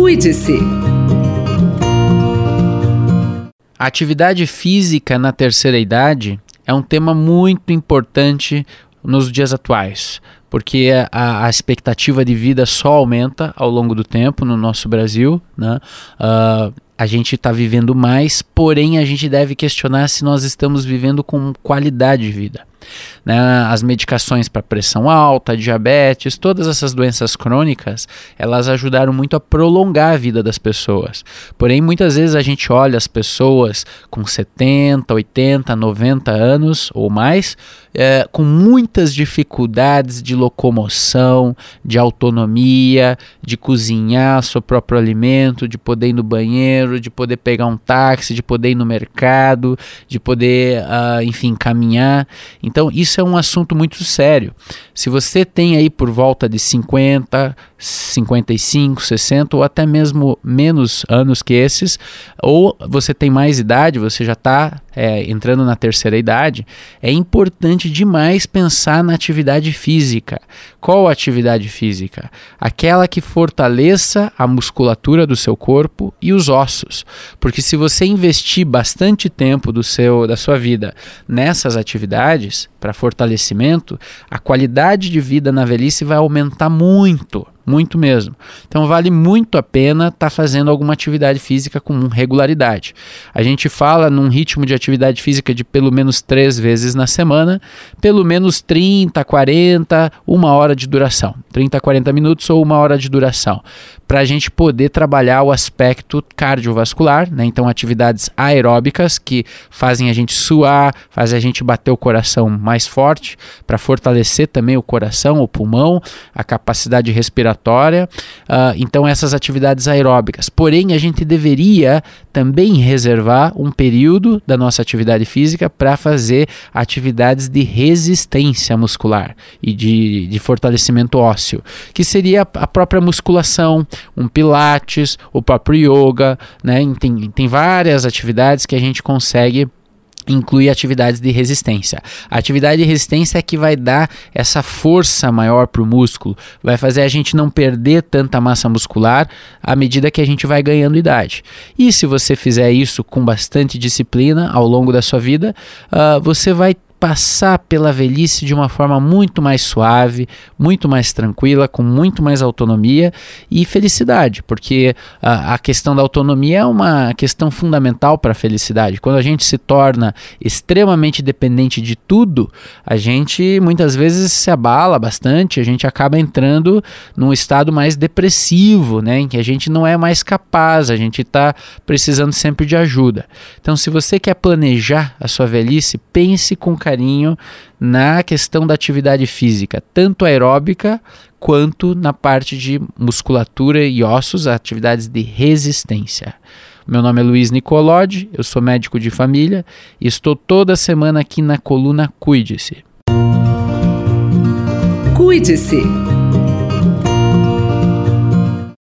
Cuide-se. A atividade física na terceira idade é um tema muito importante nos dias atuais, porque a expectativa de vida só aumenta ao longo do tempo no nosso Brasil, né? A gente está vivendo mais, porém a gente deve questionar se nós estamos vivendo com qualidade de vida. Né? As medicações para pressão alta, diabetes, todas essas doenças crônicas, elas ajudaram muito a prolongar a vida das pessoas. Porém, muitas vezes a gente olha as pessoas com 70, 80, 90 anos ou mais, com muitas dificuldades de locomoção, de autonomia, de cozinhar seu próprio alimento, de poder ir no banheiro, de poder pegar um táxi, de poder ir no mercado, de poder, enfim, caminhar. Então, isso é um assunto muito sério. Se você tem aí por volta de 50, 55, 60 ou até mesmo menos anos que esses, ou você tem mais idade, você já está entrando na terceira idade, é importante demais pensar na atividade física. Qual atividade física? Aquela que fortaleça a musculatura do seu corpo e os ossos. Porque se você investir bastante tempo da sua vida nessas atividades para fortalecimento, a qualidade de vida na velhice vai aumentar muito. Muito mesmo. Então vale muito a pena estar fazendo alguma atividade física com regularidade. A gente fala num ritmo de atividade física de pelo menos 3 vezes na semana, pelo menos 30, 40, 1 hora de duração. 30, 40 minutos ou 1 hora de duração. Para a gente poder trabalhar o aspecto cardiovascular, né? Então atividades aeróbicas que fazem a gente suar, fazem a gente bater o coração mais forte, para fortalecer também o coração, o pulmão, a capacidade respiratória. Então essas atividades aeróbicas. Porém, a gente deveria também reservar um período da nossa atividade física para fazer atividades de resistência muscular e de fortalecimento ósseo, que seria a própria musculação, um pilates, o próprio yoga, né? Tem várias atividades que a gente consegue incluir atividades de resistência. A atividade de resistência é que vai dar essa força maior para o músculo, vai fazer a gente não perder tanta massa muscular à medida que a gente vai ganhando idade. E se você fizer isso com bastante disciplina ao longo da sua vida, você vai passar pela velhice de uma forma muito mais suave, muito mais tranquila, com muito mais autonomia e felicidade, porque a questão da autonomia é uma questão fundamental para a felicidade. Quando a gente se torna extremamente dependente de tudo, a gente muitas vezes se abala bastante, a gente acaba entrando num estado mais depressivo, né, em que a gente não é mais capaz, a gente está precisando sempre de ajuda. Então, se você quer planejar a sua velhice, pense com carinho na questão da atividade física, tanto aeróbica quanto na parte de musculatura e ossos, atividades de resistência. Meu nome é Luiz Nicolodi, eu sou médico de família e estou toda semana aqui na coluna Cuide-se. Cuide-se.